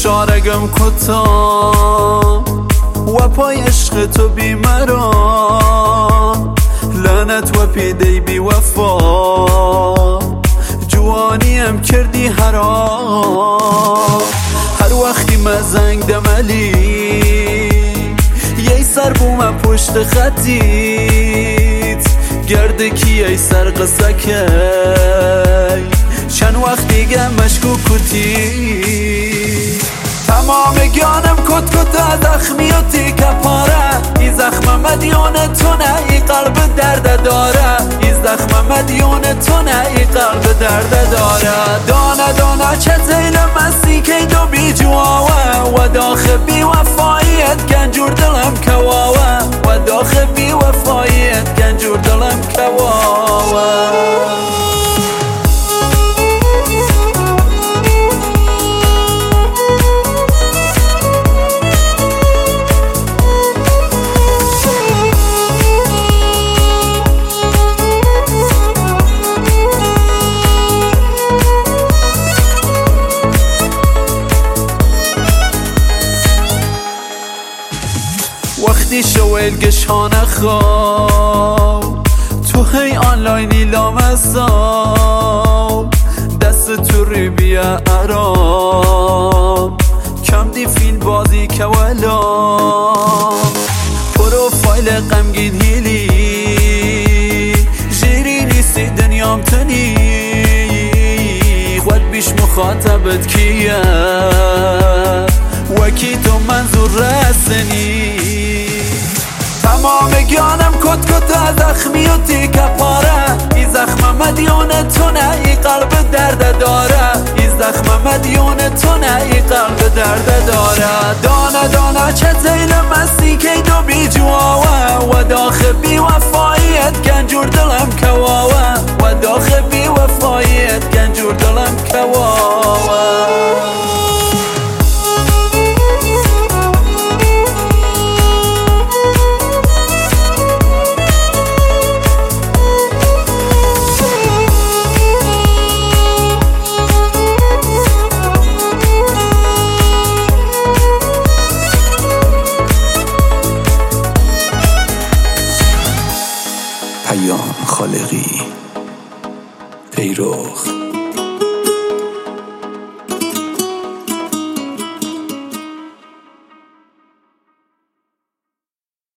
شارگم کتا و پای عشق تو بیمران لعنت و پیدی بی وفا جوانیم کردی حرام هر وقتی مزنگ دملی یه سر بوم پشت خطیت گرده کی ای سر قصه کی چند وقت دیگه مشکوکوتی تمام گانم کت زخمی و تیکه پاره ای زخم مدیون تونه ای قلب درد داره ای زخم مدیون تونه ای قلب درد داره دانه دانه چه زیل مستی که دو بی جواوه و داخل بی وفایت گنجور دلم کواوه و داخل بی وفایت گنجور دلم کواوه وقتی شویل گشانه خواب تو هی آنلاینی لامسام دست تو ری بیا ارام کم دی فیل بازی که ولام پروفایل غمگین هیلی جیری نیستی دنیام تنی خود بیش مخاطبت کیه وکی تو منظور رسنی تمام گانم کت زخمی و تیکه پاره ای زخم مدیون تونه ای قلب درد داره ای زخم مدیون تونه ای قلب درد داره دانه دانه چه زیل مستی که دو بی جواوه و داخل بی وفایت گنجور دلم کواوه